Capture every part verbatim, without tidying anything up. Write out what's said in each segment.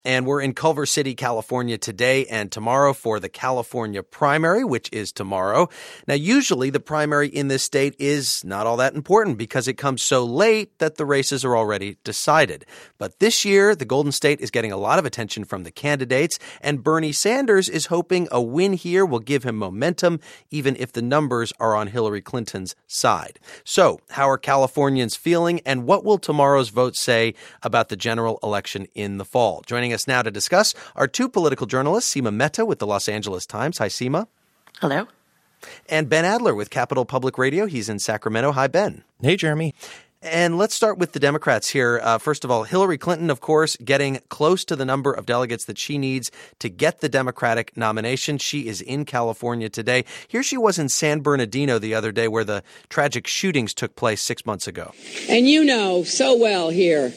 And we're in Culver City, California today and tomorrow for the California primary, which is tomorrow. Now, usually the primary in this state is not all that important because it comes so late that the races are already decided. But this year, the Golden State is getting a lot of attention from the candidates, and Bernie Sanders is hoping a win here will give him momentum, even if the numbers are on Hillary Clinton's side. So, how are Californians feeling, and what will tomorrow's vote say about the general election in the fall? Joining us now to discuss are two political journalists, Seema Mehta with the Los Angeles Times. Hi, Seema. Hello. And Ben Adler with Capital Public Radio. He's in Sacramento. Hi, Ben. Hey, Jeremy. And let's start with the Democrats here. Uh, first of all, Hillary Clinton, of course, getting close to the number of delegates that she needs to get the Democratic nomination. She is in California today. Here she was in San Bernardino the other day where the tragic shootings took place six months ago. And you know so well here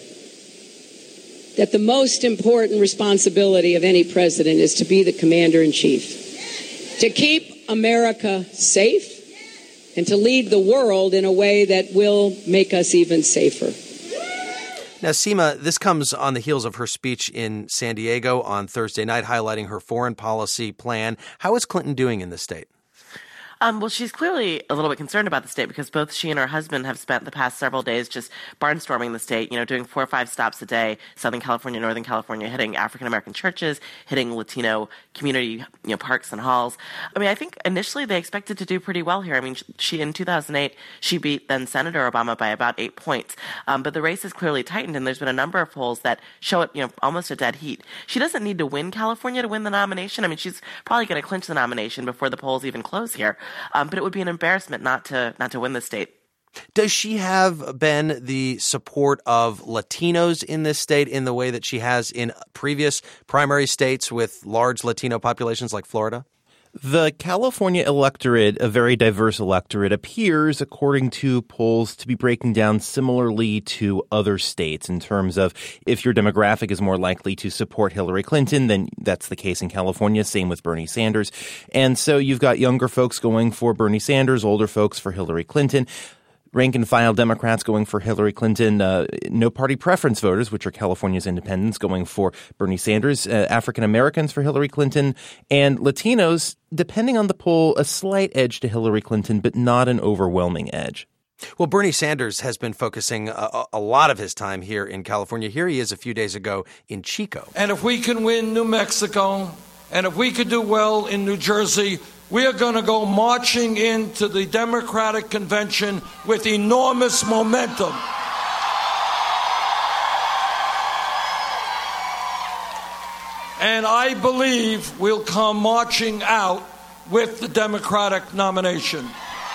that the most important responsibility of any president is to be the commander-in-chief, to keep America safe and to lead the world in a way that will make us even safer. Now, Seema, this comes on the heels of her speech in San Diego on Thursday night, highlighting her foreign policy plan. How is Clinton doing in the state? Um, well, she's clearly a little bit concerned about the state because both she and her husband have spent the past several days just barnstorming the state, you know, doing four or five stops a day, Southern California, Northern California, hitting African-American churches, hitting Latino community, you know, parks and halls. I mean, I think initially they expected to do pretty well here. I mean, she, in two thousand eight, she beat then Senator Obama by about eight points. Um, but the race is clearly tightened, and there's been a number of polls that show it, you know, almost a dead heat. She doesn't need to win California to win the nomination. I mean, she's probably going to clinch the nomination before the polls even close here. Um, but it would be an embarrassment not to not to win the state. Does she have, Ben, the support of Latinos in this state in the way that she has in previous primary states with large Latino populations like Florida? The California electorate, a very diverse electorate, appears, according to polls, to be breaking down similarly to other states in terms of if your demographic is more likely to support Hillary Clinton, then that's the case in California. Same with Bernie Sanders. And so you've got younger folks going for Bernie Sanders, older folks for Hillary Clinton. Rank and file Democrats going for Hillary Clinton, uh, no party preference voters, which are California's independents, going for Bernie Sanders, uh, African Americans for Hillary Clinton, and Latinos, depending on the poll, a slight edge to Hillary Clinton, but not an overwhelming edge. Well, Bernie Sanders has been focusing a, a lot of his time here in California. Here he is a few days ago in Chico. And if we can win New Mexico, and if we could do well in New Jersey, we are going to go marching into the Democratic convention with enormous momentum. And I believe we'll come marching out with the Democratic nomination.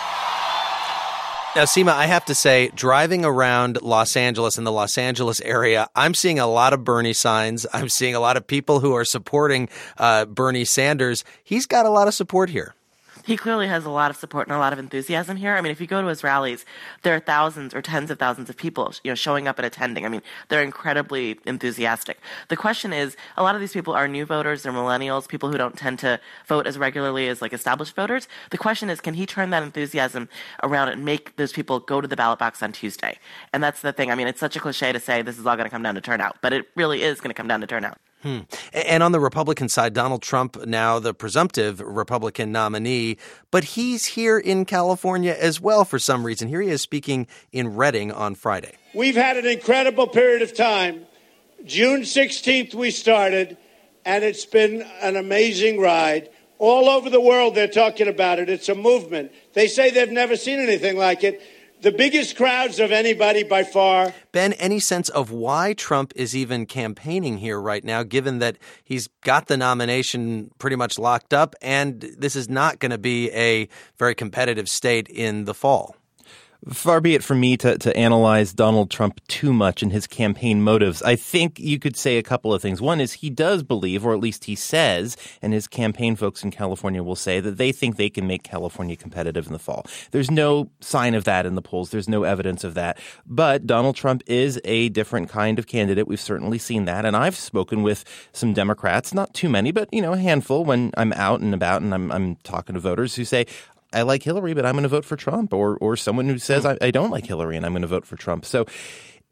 Now, Seema, I have to say, driving around Los Angeles and the Los Angeles area, I'm seeing a lot of Bernie signs. I'm seeing a lot of people who are supporting uh, Bernie Sanders. He's got a lot of support here. He clearly has a lot of support and a lot of enthusiasm here. I mean, if you go to his rallies, there are thousands or tens of thousands of people, you know, showing up and attending. I mean, they're incredibly enthusiastic. The question is, a lot of these people are new voters, they're millennials, people who don't tend to vote as regularly as like established voters. The question is, can he turn that enthusiasm around and make those people go to the ballot box on Tuesday? And that's the thing. I mean, it's such a cliche to say this is all going to come down to turnout, but it really is going to come down to turnout. Hmm. And on the Republican side, Donald Trump, now the presumptive Republican nominee, but he's here in California as well for some reason. Here he is speaking in Redding on Friday. We've had an incredible period of time. June sixteenth we started, and it's been an amazing ride. All over the world they're talking about it. It's a movement. They say they've never seen anything like it. The biggest crowds of anybody by far. Ben, any sense of why Trump is even campaigning here right now, given that he's got the nomination pretty much locked up and this is not going to be a very competitive state in the fall? Far be it from me to, to analyze Donald Trump too much and his campaign motives. I think you could say a couple of things. One is he does believe, or at least he says, and his campaign folks in California will say, that they think they can make California competitive in the fall. There's no sign of that in the polls. There's no evidence of that. But Donald Trump is a different kind of candidate. We've certainly seen that. And I've spoken with some Democrats, not too many, but, you know, a handful when I'm out and about and I'm, I'm talking to voters who say, I like Hillary, but I'm going to vote for Trump, or or someone who says I, I don't like Hillary and I'm going to vote for Trump. So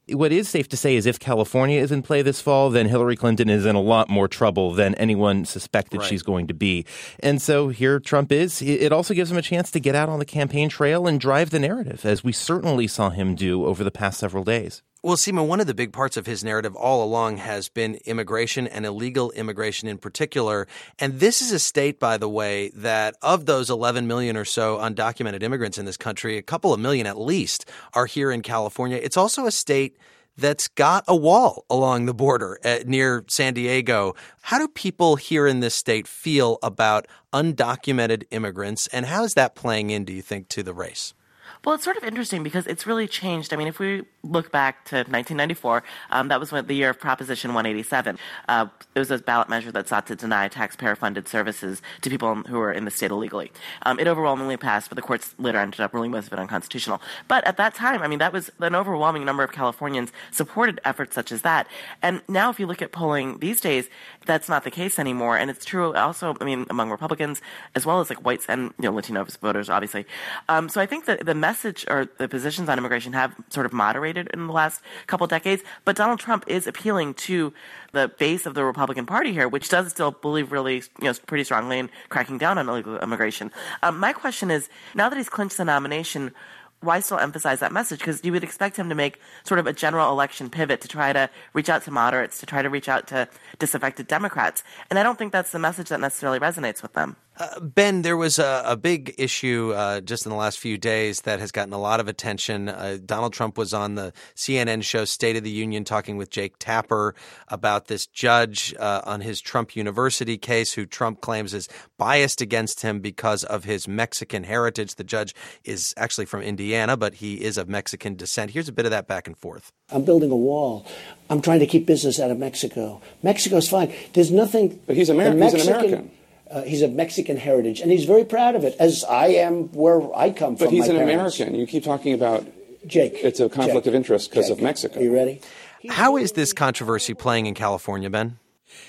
What is safe to say is if California is in play this fall, then Hillary Clinton is in a lot more trouble than anyone suspected right. she's going to be. And so here Trump is. It also gives him a chance to get out on the campaign trail and drive the narrative, as we certainly saw him do over the past several days. Well, Seema, one of the big parts of his narrative all along has been immigration and illegal immigration in particular. And this is a state, by the way, that of those eleven million or so undocumented immigrants in this country, a couple of million at least are here in California. It's also a state that's got a wall along the border at, near San Diego. How do people here in this state feel about undocumented immigrants, and how is that playing in, do you think, to the race? Well, it's sort of interesting because it's really changed. I mean, if we look back to nineteen ninety-four, um, that was when the year of Proposition one eighty-seven. Uh, it was a ballot measure that sought to deny taxpayer-funded services to people who were in the state illegally. Um, it overwhelmingly passed, but the courts later ended up ruling most of it unconstitutional. But at that time, I mean, that was an overwhelming number of Californians supported efforts such as that. And now if you look at polling these days, that's not the case anymore. And it's true also, I mean, among Republicans as well as like whites and, you know, Latino voters, obviously. Um, so I think that the message or the positions on immigration have sort of moderated in the last couple of decades. But Donald Trump is appealing to the base of the Republican Party here, which does still believe really, you know, pretty strongly in cracking down on illegal immigration. Um, my question is, now that he's clinched the nomination, why still emphasize that message? Because you would expect him to make sort of a general election pivot to try to reach out to moderates, to try to reach out to disaffected Democrats. And I don't think that's the message that necessarily resonates with them. Uh, Ben, there was a, a big issue uh, just in the last few days that has gotten a lot of attention. Uh, Donald Trump was on the C N N show State of the Union talking with Jake Tapper about this judge uh, on his Trump University case who Trump claims is biased against him because of his Mexican heritage. The judge is actually from Indiana, but he is of Mexican descent. Here's a bit of that back and forth. I'm building a wall. I'm trying to keep business out of Mexico. Mexico's fine. There's nothing. But he's, Amer- Mexican, he's an American. Uh, he's of Mexican heritage, and he's very proud of it, as I am where I come from. But he's my an parents. American. You keep talking about Jake. It's a conflict Jake, of interest because Jake, of Mexico. Are you ready? How is this controversy playing in California, Ben?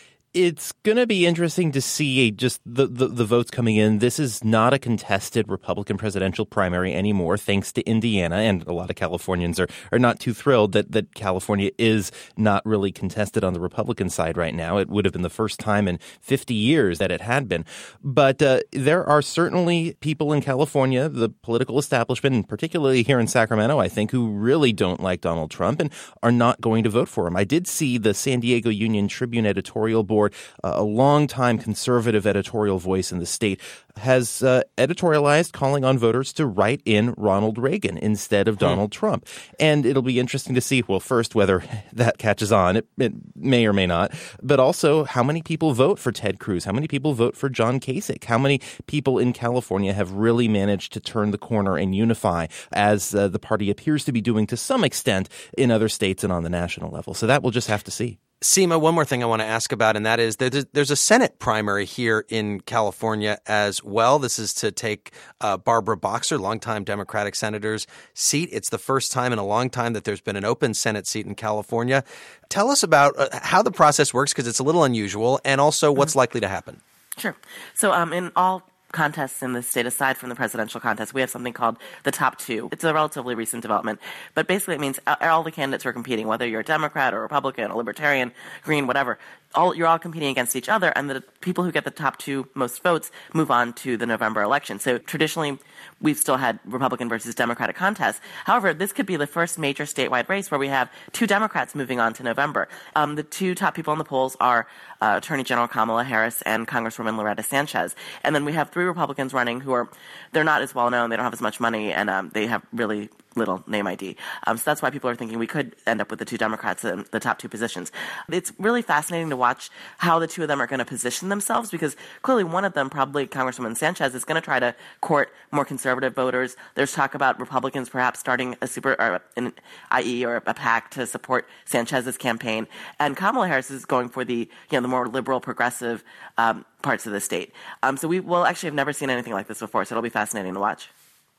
It's going to be interesting to see just the, the, the votes coming in. This is not a contested Republican presidential primary anymore, thanks to Indiana. And a lot of Californians are, are not too thrilled that, that California is not really contested on the Republican side right now. It would have been the first time in fifty years that it had been. But uh, there are certainly people in California, the political establishment, and particularly here in Sacramento, I think, who really don't like Donald Trump and are not going to vote for him. I did see the San Diego Union Tribune editorial board. Uh, a longtime conservative editorial voice in the state has uh, editorialized calling on voters to write in Ronald Reagan instead of Donald hmm. Trump. And it'll be interesting to see, well, first, whether that catches on. It, it may or may not. But also, how many people vote for Ted Cruz? How many people vote for John Kasich? How many people in California have really managed to turn the corner and unify, as uh, the party appears to be doing to some extent in other states and on the national level? So that we'll just have to see. Seema, one more thing I want to ask about, and that is there's, there's a Senate primary here in California as well. This is to take uh, Barbara Boxer, longtime Democratic senator's seat. It's the first time in a long time that there's been an open Senate seat in California. Tell us about uh, how the process works, because it's a little unusual, and also what's mm-hmm. likely to happen. Sure. So um, in all contests in the state, aside from the presidential contest, we have something called the top two. It's a relatively recent development, but basically it means all the candidates who are competing, whether you're a Democrat or a Republican, a Libertarian, Green, whatever, all you're all competing against each other, and the people who get the top two most votes move on to the November election. So traditionally, we've still had Republican versus Democratic contests. However, this could be the first major statewide race where we have two Democrats moving on to November. Um, the two top people in the polls are uh, Attorney General Kamala Harris and Congresswoman Loretta Sanchez. And then we have three Republicans running who are, they're not as well known, they don't have as much money, and um, they have really little name I D. Um, so that's why people are thinking we could end up with the two Democrats in the top two positions. It's really fascinating to watch how the two of them are going to position themselves, because clearly one of them, probably Congresswoman Sanchez, is going to try to court more conservative voters. There's talk about Republicans perhaps starting a super, or an I E or a PAC to support Sanchez's campaign. And Kamala Harris is going for the, you know, the more liberal, progressive um, parts of the state. Um, so we will actually have never seen anything like this before, so it'll be fascinating to watch.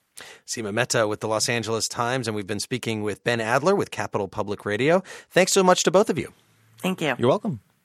Seema Mehta with the Los Angeles Times, and we've been speaking with Ben Adler with Capital Public Radio. Thanks so much to both of you. Thank you. You're welcome.